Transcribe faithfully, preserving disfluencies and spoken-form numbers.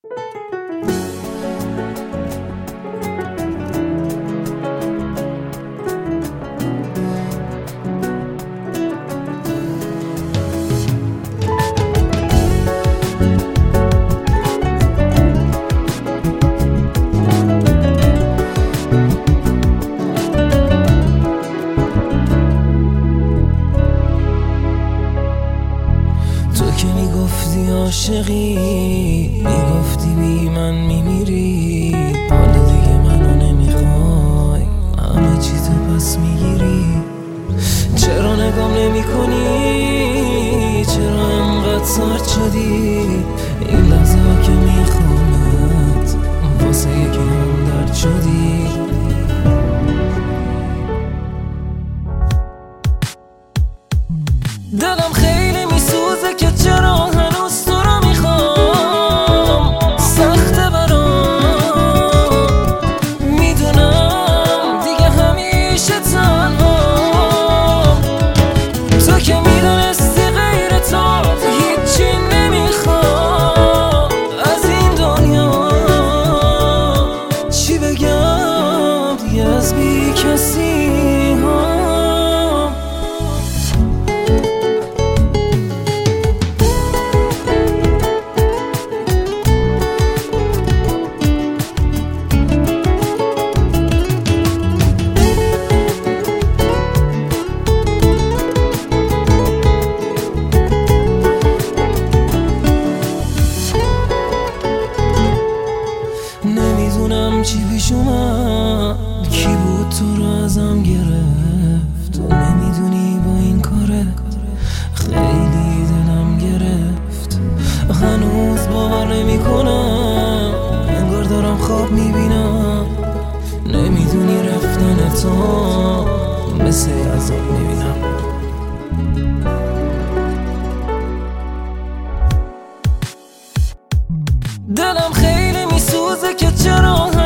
میگفتی عاشقی، میگفتی بی من میمیری، حالا دیگه منو نمیخوای، همه چی تو پس میگیری. چرا نگام نمی کنی؟ چرا انقدر سرد شدی؟ این لحظه ها که میخوامت واسه یکی هم درد شدی. دلم خیلی میسوزه که چرا هنوز تو رو میخوام، سخته برام، میدونم دیگه همیشه تنهام. تو که میدونستی غیر تو هیچی نمیخوام از این دنیا. چی بگم دیگه از بی کسی ها. نمیدونم چی پیش اومد، کی بود تو رو ازم گرفت. تو نمیدونی با این کارت خیلی دلم گرفت. هنوز باور نمی کنم، انگار دارم خواب میبینم. نمیدونی رفتن تو مثل عذاب میبینم. دلم خیلی میسوزه که چرا